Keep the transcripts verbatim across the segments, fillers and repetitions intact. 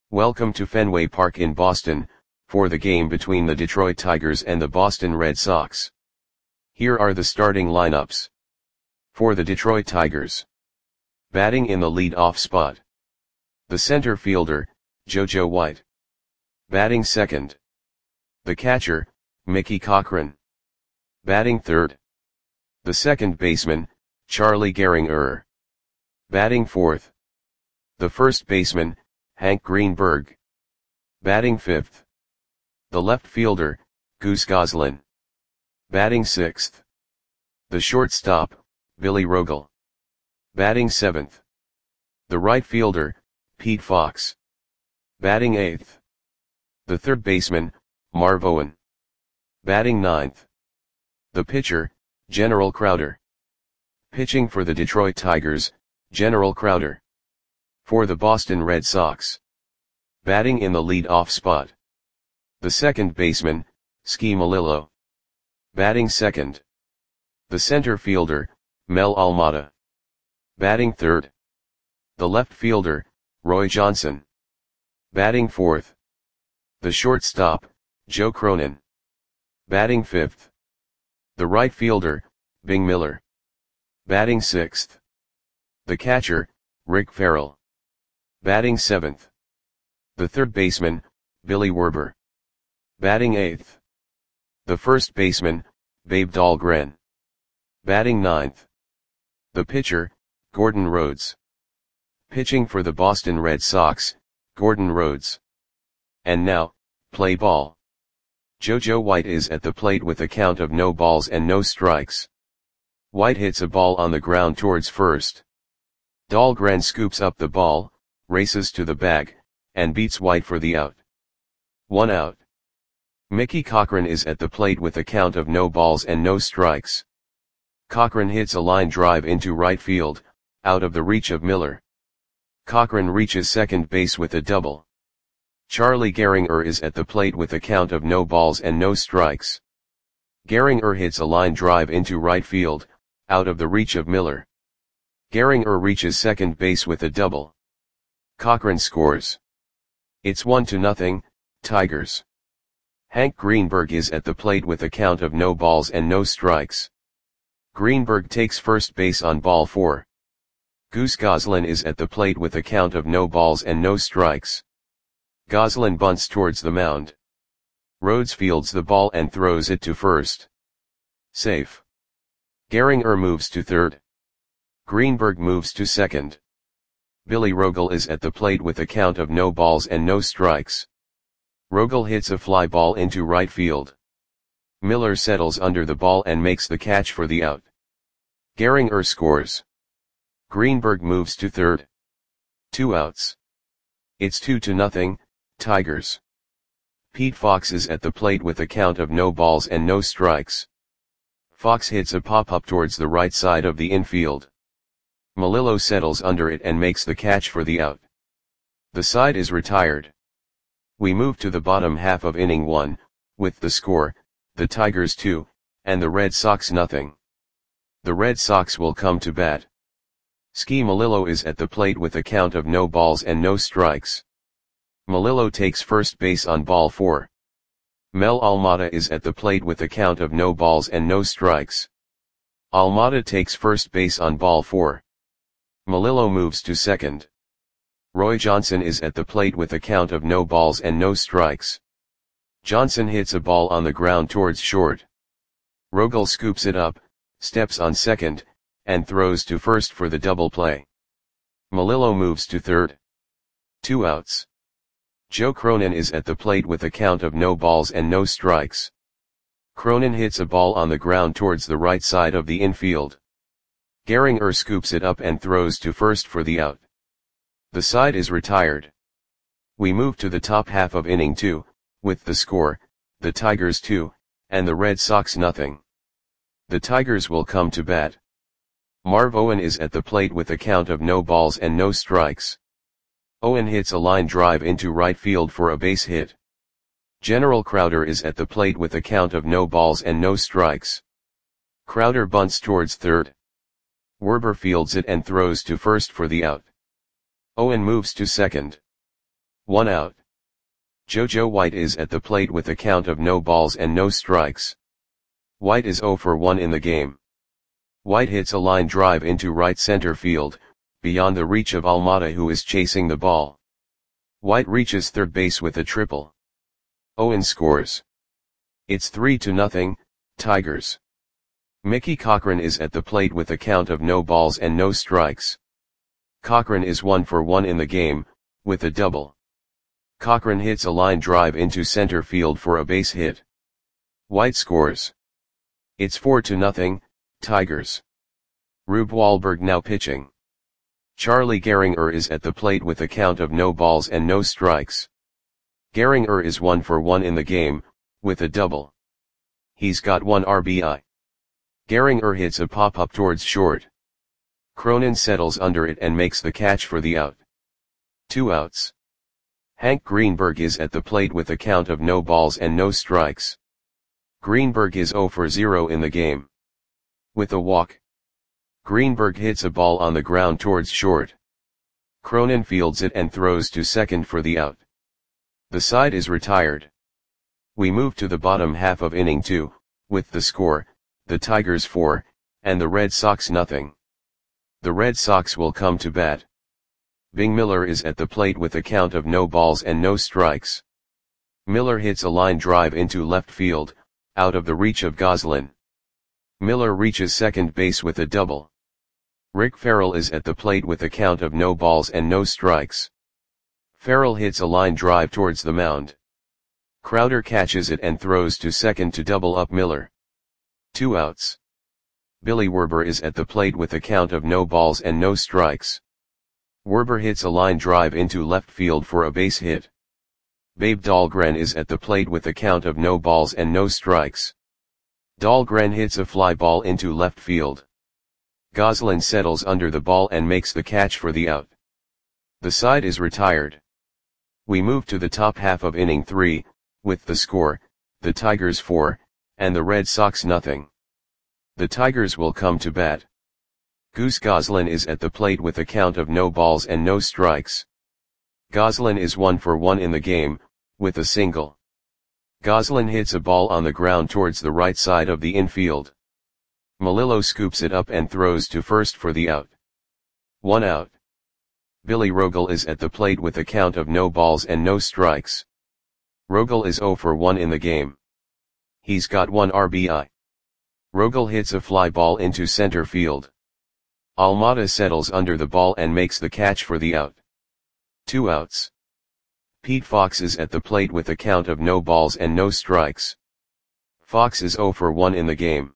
Welcome to Fenway Park in Boston, for the game between the Detroit Tigers and the Boston Red Sox. Here are the starting lineups. For the Detroit Tigers. Batting in the lead-off spot. The center fielder, JoJo White. Batting second. The catcher, Mickey Cochrane. Batting third. The second baseman, Charlie Gehringer. Batting fourth. The first baseman, Hank Greenberg. Batting fifth. The left fielder, Goose Goslin. Batting sixth. The shortstop, Billy Rogel. Batting seventh. The right fielder, Pete Fox. Batting eighth. The third baseman, Marv Owen. Batting ninth. The pitcher, General Crowder. Pitching for the Detroit Tigers, General Crowder. For the Boston Red Sox. Batting in the lead-off spot. The second baseman, Ski Malillo. Batting second. The center fielder, Mel Almada. Batting third. The left fielder, Roy Johnson. Batting fourth. The shortstop, Joe Cronin. Batting fifth. The right fielder, Bing Miller. Batting sixth. The catcher, Rick Farrell. Batting seventh. The third baseman, Billy Werber. Batting eighth. The first baseman, Babe Dahlgren. Batting ninth. The pitcher, Gordon Rhodes. Pitching for the Boston Red Sox, Gordon Rhodes. And now, play ball. JoJo White is at the plate with a count of no balls and no strikes. White hits a ball on the ground towards first. Dahlgren scoops up the ball, races to the bag, and beats White for the out. One out. Mickey Cochrane is at the plate with a count of no balls and no strikes. Cochrane hits a line drive into right field, out of the reach of Miller. Cochrane reaches second base with a double. Charlie Gehringer is at the plate with a count of no balls and no strikes. Gehringer hits a line drive into right field, out of the reach of Miller. Gehringer reaches second base with a double. Cochrane scores. It's one to nothing, Tigers. Hank Greenberg is at the plate with a count of no balls and no strikes. Greenberg takes first base on ball four. Goose Goslin is at the plate with a count of no balls and no strikes. Goslin bunts towards the mound. Rhodes fields the ball and throws it to first. Safe. Gehringer moves to third. Greenberg moves to second. Billy Rogel is at the plate with a count of no balls and no strikes. Rogel hits a fly ball into right field. Miller settles under the ball and makes the catch for the out. Gehringer scores. Greenberg moves to third. Two outs. It's two to nothing, Tigers. Pete Fox is at the plate with a count of no balls and no strikes. Fox hits a pop-up towards the right side of the infield. Malillo settles under it and makes the catch for the out. The side is retired. We move to the bottom half of inning one, with the score, the Tigers two, and the Red Sox nothing. The Red Sox will come to bat. Ski Malillo is at the plate with a count of no balls and no strikes. Malillo takes first base on ball four. Mel Almada is at the plate with a count of no balls and no strikes. Almada takes first base on ball four. Malillo moves to second. Roy Johnson is at the plate with a count of no balls and no strikes. Johnson hits a ball on the ground towards short. Rogel scoops it up, steps on second, and throws to first for the double play. Malillo moves to third. Two outs. Joe Cronin is at the plate with a count of no balls and no strikes. Cronin hits a ball on the ground towards the right side of the infield. Gehringer scoops it up and throws to first for the out. The side is retired. We move to the top half of inning two, with the score, the Tigers two, and the Red Sox nothing. The Tigers will come to bat. Marv Owen is at the plate with a count of no balls and no strikes. Owen hits a line drive into right field for a base hit. General Crowder is at the plate with a count of no balls and no strikes. Crowder bunts towards third. Werber fields it and throws to first for the out. Owen moves to second. One out. JoJo White is at the plate with a count of no balls and no strikes. White is zero for one in the game. White hits a line drive into right center field, beyond the reach of Almada, who is chasing the ball. White reaches third base with a triple. Owen scores. It's three to nothing, Tigers. Mickey Cochrane is at the plate with a count of no balls and no strikes. Cochrane is one for one in the game, with a double. Cochrane hits a line drive into center field for a base hit. White scores. It's four to nothing, Tigers. Rube Wahlberg now pitching. Charlie Gehringer is at the plate with a count of no balls and no strikes. Gehringer is one for one in the game, with a double. He's got one R B I. Gehringer hits a pop-up towards short. Cronin settles under it and makes the catch for the out. Two outs. Hank Greenberg is at the plate with a count of no balls and no strikes. Greenberg is zero for zero in the game. With a walk. Greenberg hits a ball on the ground towards short. Cronin fields it and throws to second for the out. The side is retired. We move to the bottom half of inning two, with the score, the Tigers four, and the Red Sox nothing. The Red Sox will come to bat. Bing Miller is at the plate with a count of no balls and no strikes. Miller hits a line drive into left field, out of the reach of Goslin. Miller reaches second base with a double. Rick Farrell is at the plate with a count of no balls and no strikes. Farrell hits a line drive towards the mound. Crowder catches it and throws to second to double up Miller. Two outs. Billy Werber is at the plate with a count of no balls and no strikes. Werber hits a line drive into left field for a base hit. Babe Dahlgren is at the plate with a count of no balls and no strikes. Dahlgren hits a fly ball into left field. Goslin settles under the ball and makes the catch for the out. The side is retired. We move to the top half of inning three, with the score, the Tigers four, and the Red Sox nothing. The Tigers will come to bat. Goose Goslin is at the plate with a count of no balls and no strikes. Goslin is one for one in the game, with a single. Goslin hits a ball on the ground towards the right side of the infield. Melillo scoops it up and throws to first for the out. One out. Billy Rogel is at the plate with a count of no balls and no strikes. Rogel is zero for one in the game. He's got one R B I. Rogel hits a fly ball into center field. Almada settles under the ball and makes the catch for the out. Two outs. Pete Fox is at the plate with a count of no balls and no strikes. Fox is zero for one in the game.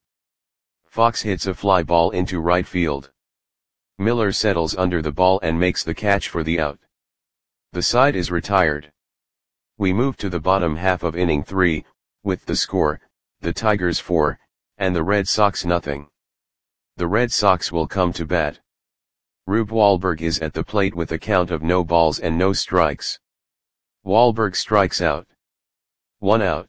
Fox hits a fly ball into right field. Miller settles under the ball and makes the catch for the out. The side is retired. We move to the bottom half of inning three, with the score, the Tigers four, and the Red Sox nothing. The Red Sox will come to bat. Rube Wahlberg is at the plate with a count of no balls and no strikes. Wahlberg strikes out. One out.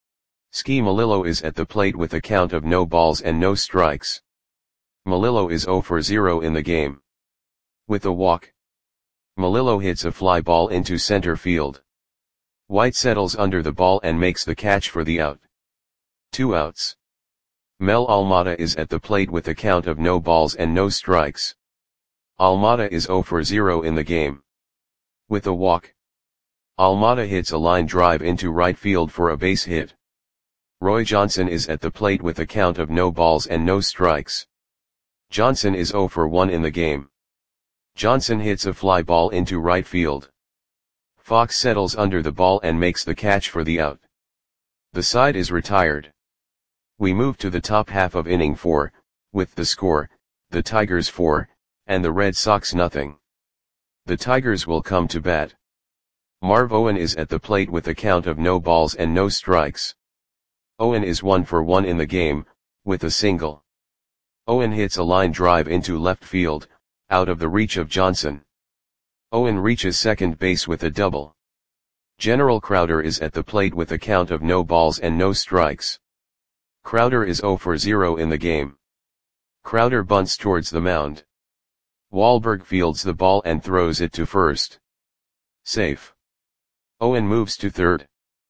Ski Melillo is at the plate with a count of no balls and no strikes. Melillo is zero for zero in the game. With a walk. Melillo hits a fly ball into center field. White settles under the ball and makes the catch for the out. Two outs. Mel Almada is at the plate with a count of no balls and no strikes. Almada is zero for zero in the game. With a walk. Almada hits a line drive into right field for a base hit. Roy Johnson is at the plate with a count of no balls and no strikes. Johnson is zero for one in the game. Johnson hits a fly ball into right field. Fox settles under the ball and makes the catch for the out. The side is retired. We move to the top half of inning four, with the score, the Tigers four, and the Red Sox nothing. The Tigers will come to bat. Marv Owen is at the plate with a count of no balls and no strikes. Owen is one for one in the game, with a single. Owen hits a line drive into left field, out of the reach of Johnson. Owen reaches second base with a double. General Crowder is at the plate with a count of no balls and no strikes. Crowder is zero for zero in the game. Crowder bunts towards the mound. Wahlberg fields the ball and throws it to first. Safe. Owen moves to third.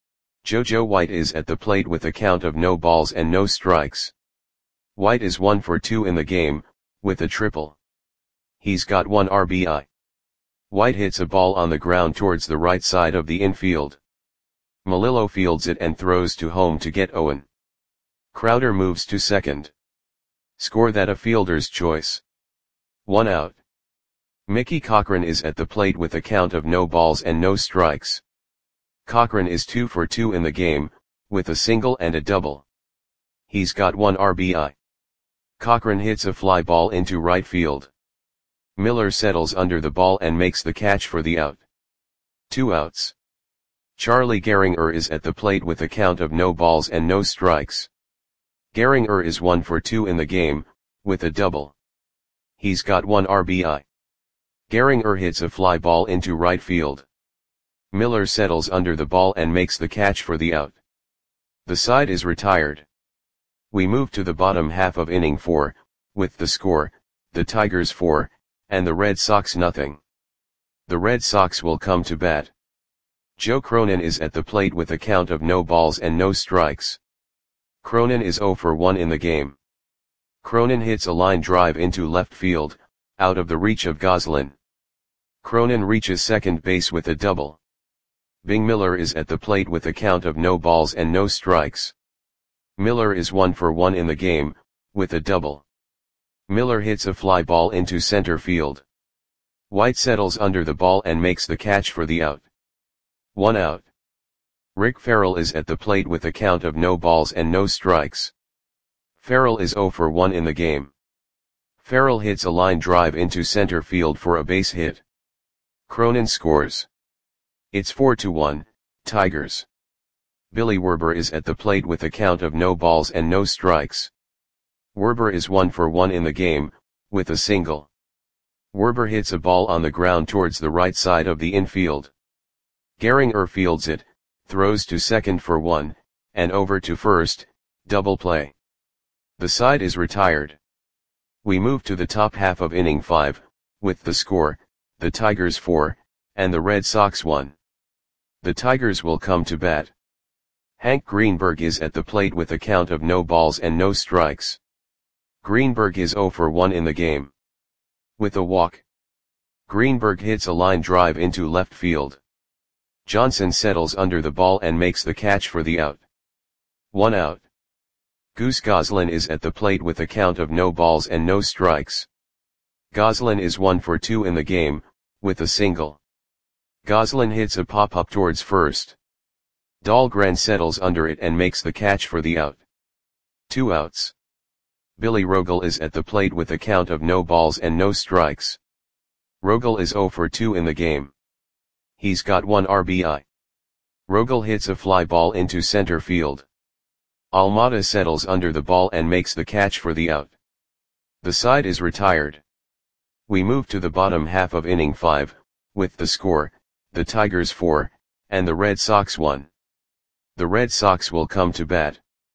Jojo White is at the plate with a count of no balls and no strikes. White is one for two in the game, with a triple. He's got one R B I. White hits a ball on the ground towards the right side of the infield. Melillo fields it and throws to home to get Owen. Crowder moves to second. Score that a fielder's choice. One out. Mickey Cochran is at the plate with a count of no balls and no strikes. Cochran is two for two in the game, with a single and a double. He's got one R B I. Cochran hits a fly ball into right field. Miller settles under the ball and makes the catch for the out. Two outs. Charlie Gehringer is at the plate with a count of no balls and no strikes. Gehringer is one for two in the game, with a double. He's got one R B I. Gehringer hits a fly ball into right field. Miller settles under the ball and makes the catch for the out. The side is retired. We move to the bottom half of inning four, with the score, the Tigers four, and the Red Sox nothing. The Red Sox will come to bat. Joe Cronin is at the plate with a count of no balls and no strikes. Cronin is zero for one in the game. Cronin hits a line drive into left field, out of the reach of Goslin. Cronin reaches second base with a double. Bing Miller is at the plate with a count of no balls and no strikes. Miller is one for one in the game, with a double. Miller hits a fly ball into center field. White settles under the ball and makes the catch for the out. One out. Rick Farrell is at the plate with a count of no balls and no strikes. Farrell is zero for one in the game. Farrell hits a line drive into center field for a base hit. Cronin scores. It's four to one, Tigers. Billy Werber is at the plate with a count of no balls and no strikes. Werber is one for one in the game, with a single. Werber hits a ball on the ground towards the right side of the infield. Gehringer fields it, throws to second for one, and over to first, double play. The side is retired. We move to the top half of inning five, with the score, the Tigers four, and the Red Sox one. The Tigers will come to bat. Hank Greenberg is at the plate with a count of no balls and no strikes. Greenberg is zero for one in the game. With a walk. Greenberg hits a line drive into left field. Johnson settles under the ball and makes the catch for the out. One out. Goose Goslin is at the plate with a count of no balls and no strikes. Goslin is one for two in the game, with a single. Goslin hits a pop-up towards first. Dahlgren settles under it and makes the catch for the out. Two outs. Billy Rogel is at the plate with a count of no balls and no strikes. Rogel is zero for two in the game. He's got one R B I. Rogel hits a fly ball into center field. Almada settles under the ball and makes the catch for the out. The side is retired. We move to the bottom half of inning five, with the score, the Tigers four, and the Red Sox one. The Red Sox will come to bat.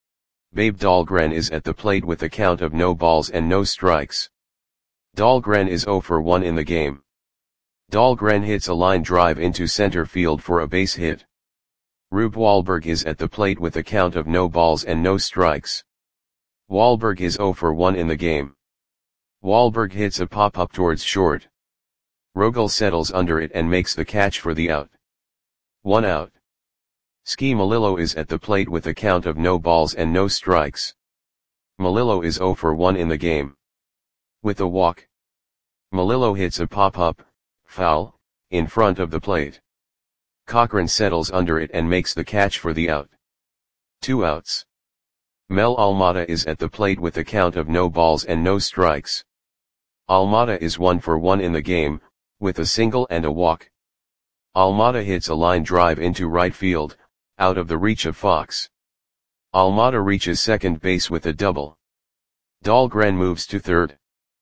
Babe Dahlgren is at the plate with a count of no balls and no strikes. Dahlgren is zero for one in the game. Dahlgren hits a line drive into center field for a base hit. Rube Wahlberg is at the plate with a count of no balls and no strikes. Wahlberg is zero for one in the game. Wahlberg hits a pop-up towards short. Rogel settles under it and makes the catch for the out. One out. Ski Melillo is at the plate with a count of no balls and no strikes. Melillo is zero for one in the game. With a walk. Melillo hits a pop-up, foul, in front of the plate. Cochran settles under it and makes the catch for the out. Two outs. Mel Almada is at the plate with a count of no balls and no strikes. Almada is one for one in the game, with a single and a walk. Almada hits a line drive into right field, out of the reach of Fox. Almada reaches second base with a double. Dahlgren moves to third.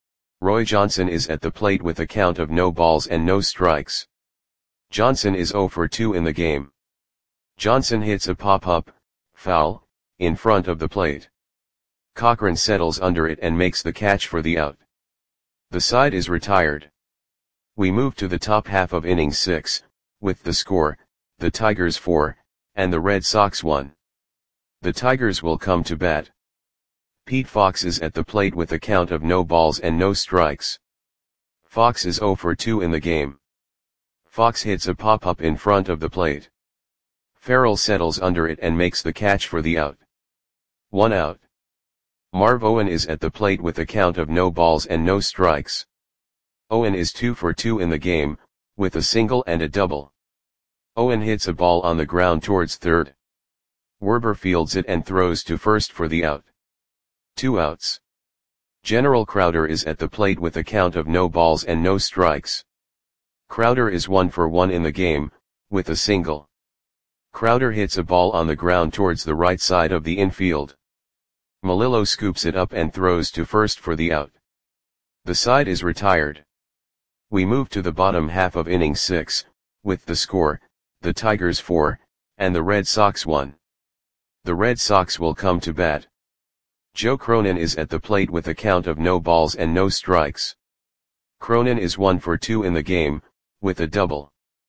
Roy Johnson is at the plate with a count of no balls and no strikes. Johnson is zero for two in the game. Johnson hits a pop-up, foul, in front of the plate. Cochran settles under it and makes the catch for the out. The side is retired. We move to the top half of inning six, with the score, the Tigers four, and the Red Sox one. The Tigers will come to bat. Pete Fox is at the plate with a count of no balls and no strikes. Fox is oh for two in the game. Fox hits a pop-up in front of the plate. Farrell settles under it and makes the catch for the out. One out. Marv Owen is at the plate with a count of no balls and no strikes. Owen is two for two in the game, with a single and a double. Owen hits a ball on the ground towards third. Werber fields it and throws to first for the out. Two outs. General Crowder is at the plate with a count of no balls and no strikes. Crowder is one for one in the game, with a single. Crowder hits a ball on the ground towards the right side of the infield. Melillo scoops it up and throws to first for the out. The side is retired. We move to the bottom half of inning six, with the score, the Tigers four, and the Red Sox one. The Red Sox will come to bat. Joe Cronin is at the plate with a count of no balls and no strikes. Cronin is one for two in the game, with a double.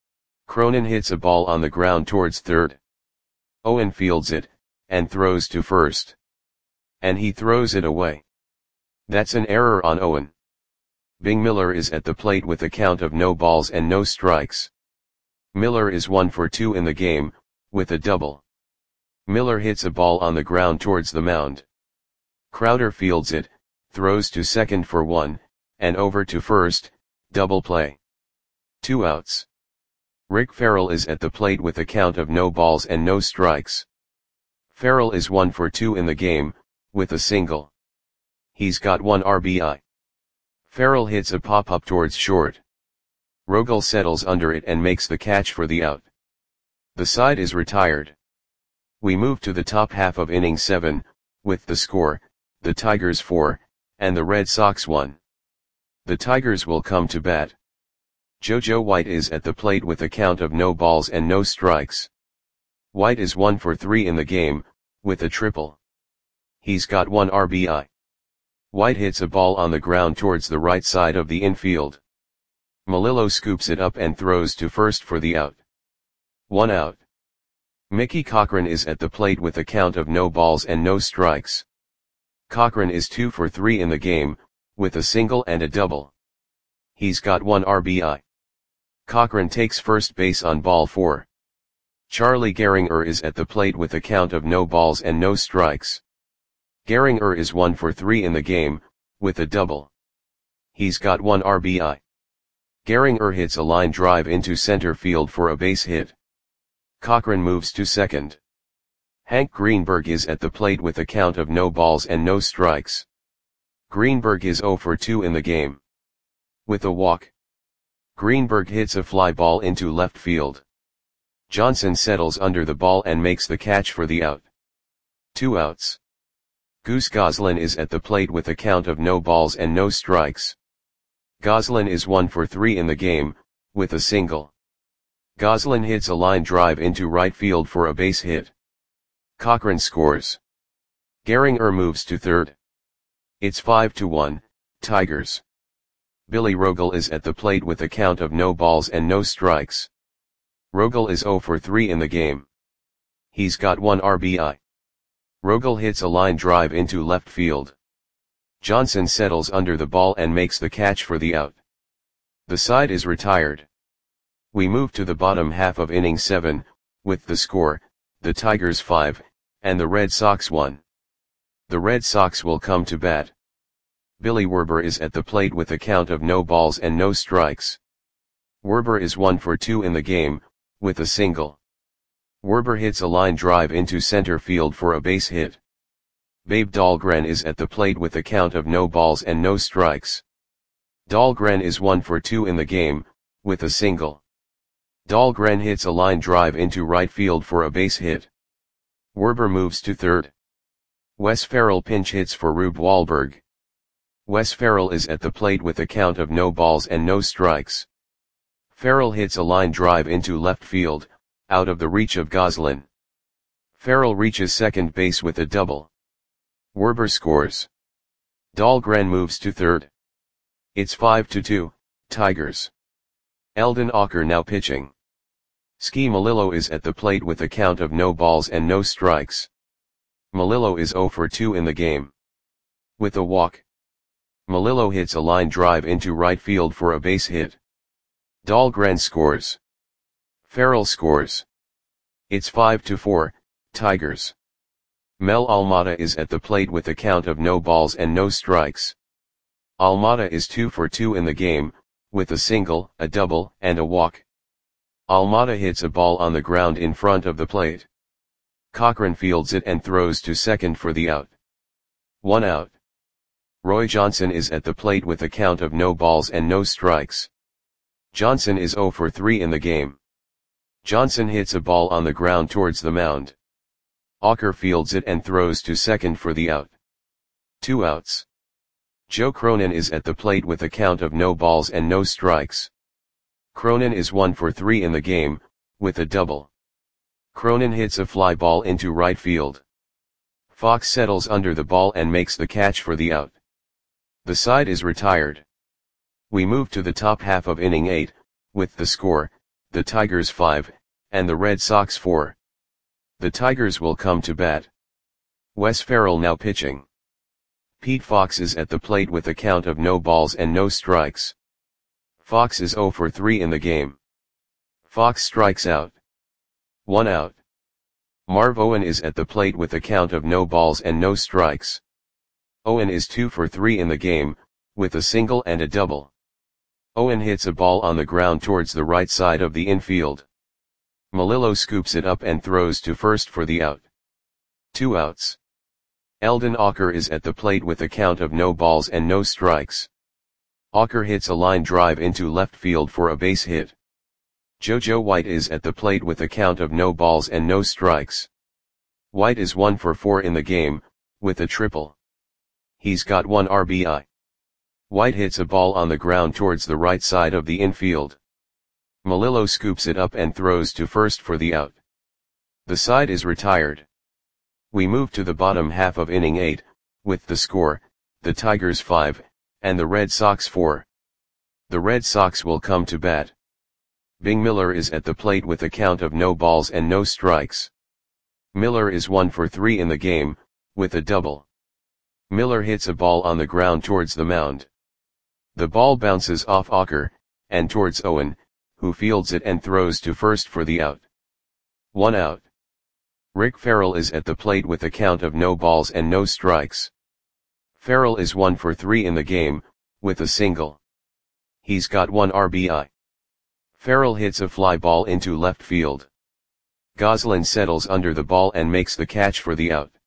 Cronin hits a ball on the ground towards third. Owen fields it, and throws to first. And he throws it away. That's an error on Owen. Bing Miller is at the plate with a count of no balls and no strikes. Miller is one for two in the game, with a double. Miller hits a ball on the ground towards the mound. Crowder fields it, throws to second for one, and over to first, double play. Two outs. Rick Farrell is at the plate with a count of no balls and no strikes. Farrell is one for two in the game, with a single. He's got one R B I. Farrell hits a pop-up towards short. Rogel settles under it and makes the catch for the out. The side is retired. We move to the top half of inning seven, with the score, the Tigers four, and the Red Sox one. The Tigers will come to bat. JoJo White is at the plate with a count of no balls and no strikes. White is one for three in the game, with a triple. He's got one R B I. White hits a ball on the ground towards the right side of the infield. Melillo scoops it up and throws to first for the out. One out. Mickey Cochrane is at the plate with a count of no balls and no strikes. Cochrane is two for three in the game, with a single and a double. He's got one R B I. Cochrane takes first base on ball four. Charlie Gehringer is at the plate with a count of no balls and no strikes. Gehringer is one for three in the game, with a double. He's got one R B I. Gehringer hits a line drive into center field for a base hit. Cochrane moves to second. Hank Greenberg is at the plate with a count of no balls and no strikes. Greenberg is oh for two in the game. With a walk. Greenberg hits a fly ball into left field. Johnson settles under the ball and makes the catch for the out. Two outs. Goose Goslin is at the plate with a count of no balls and no strikes. Goslin is one for three in the game, with a single. Goslin hits a line drive into right field for a base hit. Cochrane scores. Gehringer moves to third. It's five to one, Tigers. Billy Rogel is at the plate with a count of no balls and no strikes. Rogel is oh for three in the game. He's got one R B I. Rogel hits a line drive into left field. Johnson settles under the ball and makes the catch for the out. The side is retired. We move to the bottom half of inning seven, with the score, the Tigers five, and the Red Sox one. The Red Sox will come to bat. Billy Werber is at the plate with a count of no balls and no strikes. Werber is one for two in the game, with a single. Werber hits a line drive into center field for a base hit. Babe Dahlgren is at the plate with a count of no balls and no strikes. Dahlgren is one for two in the game, with a single. Dahlgren hits a line drive into right field for a base hit. Werber moves to third. Wes Farrell pinch hits for Rube Wahlberg. Wes Farrell is at the plate with a count of no balls and no strikes. Farrell hits a line drive into left field, out of the reach of Goslin. Farrell reaches second base with a double. Werber scores. Dahlgren moves to third. It's five to two, Tigers. Eldon Auker now pitching. Ski Melillo is at the plate with a count of no balls and no strikes. Melillo is zero for two in the game. With a walk, Melillo hits a line drive into right field for a base hit. Dahlgren scores. Farrell scores. It's five to four, Tigers. Mel Almada is at the plate with a count of no balls and no strikes. Almada is two for two in the game, with a single, a double, and a walk. Almada hits a ball on the ground in front of the plate. Cochran fields it and throws to second for the out. One out. Roy Johnson is at the plate with a count of no balls and no strikes. Johnson is zero for three in the game. Johnson hits a ball on the ground towards the mound. Auker fields it and throws to second for the out. Two outs. Joe Cronin is at the plate with a count of no balls and no strikes. Cronin is one for three in the game, with a double. Cronin hits a fly ball into right field. Fox settles under the ball and makes the catch for the out. The side is retired. We move to the top half of inning eight, with the score, the Tigers five, and the Red Sox four. The Tigers will come to bat. Wes Farrell now pitching. Pete Fox is at the plate with a count of no balls and no strikes. Fox is zero for three in the game. Fox strikes out. One out. Marv Owen is at the plate with a count of no balls and no strikes. Owen is two for three in the game, with a single and a double. Owen hits a ball on the ground towards the right side of the infield. Melillo scoops it up and throws to first for the out. Two outs. Eldon Auker is at the plate with a count of no balls and no strikes. Auker hits a line drive into left field for a base hit. JoJo White is at the plate with a count of no balls and no strikes. White is one for four in the game, with a triple. He's got one R B I. White hits a ball on the ground towards the right side of the infield. Melillo scoops it up and throws to first for the out. The side is retired. We move to the bottom half of inning eight, with the score, the Tigers five, and the Red Sox four. The Red Sox will come to bat. Bing Miller is at the plate with a count of no balls and no strikes. Miller is one for three in the game, with a double. Miller hits a ball on the ground towards the mound. The ball bounces off Auker, and towards Owen, who fields it and throws to first for the out. One out. Rick Farrell is at the plate with a count of no balls and no strikes. Farrell is one for three in the game, with a single. He's got one R B I. Farrell hits a fly ball into left field. Goslin settles under the ball and makes the catch for the out.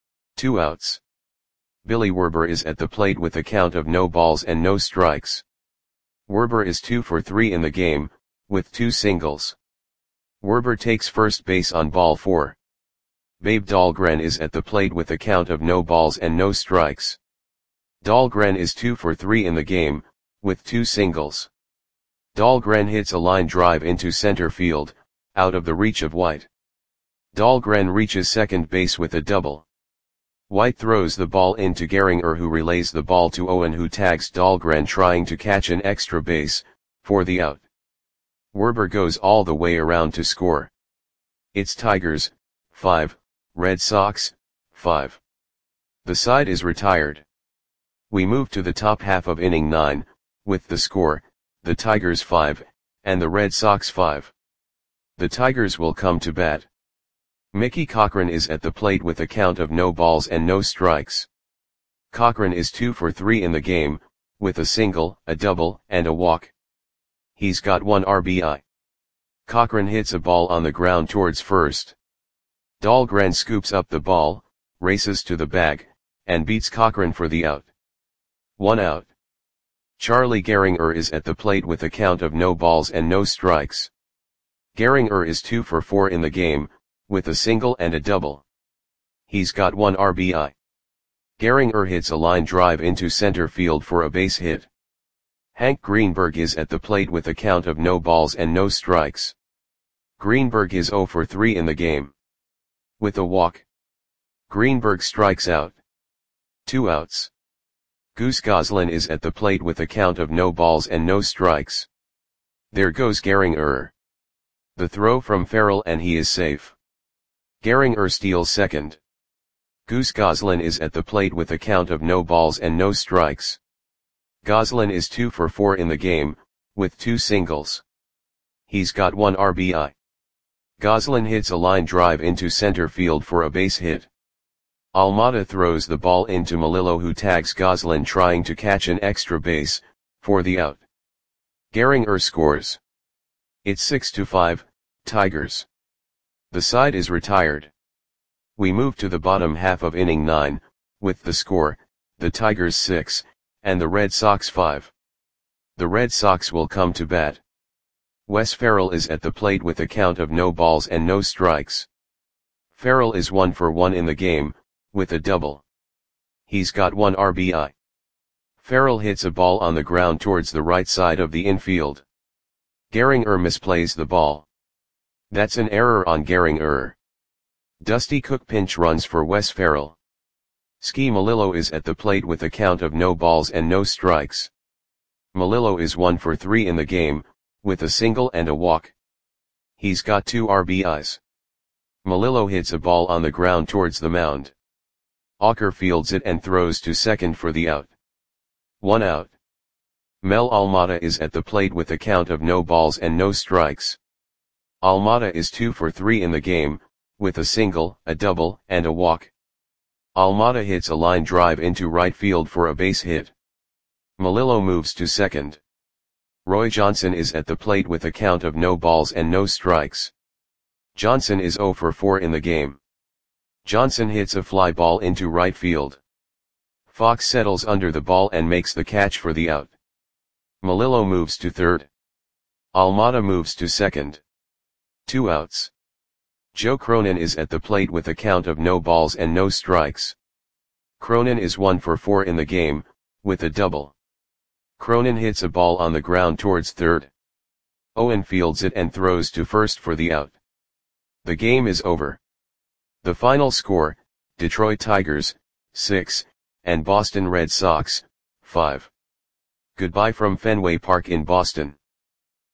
Two outs. Billy Werber is at the plate with a count of no balls and no strikes. Werber is two for three in the game, with two singles. Werber takes first base on ball four. Babe Dahlgren is at the plate with a count of no balls and no strikes. Dahlgren is two for three in the game, with two singles. Dahlgren hits a line drive into center field, out of the reach of White. Dahlgren reaches second base with a double. White throws the ball into Gehringer, who relays the ball to Owen, who tags Dahlgren trying to catch an extra base, for the out. Werber goes all the way around to score. It's Tigers, five, Red Sox, five. The side is retired. We move to the top half of inning nine, with the score, the Tigers five, and the Red Sox five. The Tigers will come to bat. Mickey Cochran is at the plate with a count of no balls and no strikes. Cochran is two for three in the game, with a single, a double, and a walk. He's got one R B I. Cochran hits a ball on the ground towards first. Dahlgren scoops up the ball, races to the bag, and beats Cochran for the out. One out. Charlie Gehringer is at the plate with a count of no balls and no strikes. Gehringer is two for four in the game, with a single and a double. He's got one R B I. Gehringer hits a line drive into center field for a base hit. Hank Greenberg is at the plate with a count of no balls and no strikes. Greenberg is zero for three in the game. With a walk, Greenberg strikes out. Two outs. Goose Goslin is at the plate with a count of no balls and no strikes. There goes Gehringer. The throw from Farrell and he is safe. Gehringer steals second. Goose Goslin is at the plate with a count of no balls and no strikes. Goslin is two for four in the game, with two singles. He's got one R B I. Goslin hits a line drive into center field for a base hit. Almada throws the ball into Melillo, who tags Goslin trying to catch an extra base, for the out. Gehringer scores. It's six to five, Tigers. The side is retired. We move to the bottom half of inning nine, with the score, the Tigers six, and the Red Sox five. The Red Sox will come to bat. Wes Farrell is at the plate with a count of no balls and no strikes. Farrell is one for one in the game, with a double. He's got one R B I. Farrell hits a ball on the ground towards the right side of the infield. Gehringer misplays the ball. That's an error on Gehringer. Dusty Cook pinch runs for Wes Farrell. Ski Melillo is at the plate with a count of no balls and no strikes. Melillo is one for three in the game, with a single and a walk. He's got two R B Is. Melillo hits a ball on the ground towards the mound. Auker fields it and throws to second for the out. One out. Mel Almada is at the plate with a count of no balls and no strikes. Almada is two for three in the game, with a single, a double, and a walk. Almada hits a line drive into right field for a base hit. Melillo moves to second. Roy Johnson is at the plate with a count of no balls and no strikes. Johnson is zero for four in the game. Johnson hits a fly ball into right field. Fox settles under the ball and makes the catch for the out. Melillo moves to third. Almada moves to second. Two outs. Joe Cronin is at the plate with a count of no balls and no strikes. Cronin is one for four in the game, with a double. Cronin hits a ball on the ground towards third. Owen fields it and throws to first for the out. The game is over. The final score, Detroit Tigers, six, and Boston Red Sox, five. Goodbye from Fenway Park in Boston.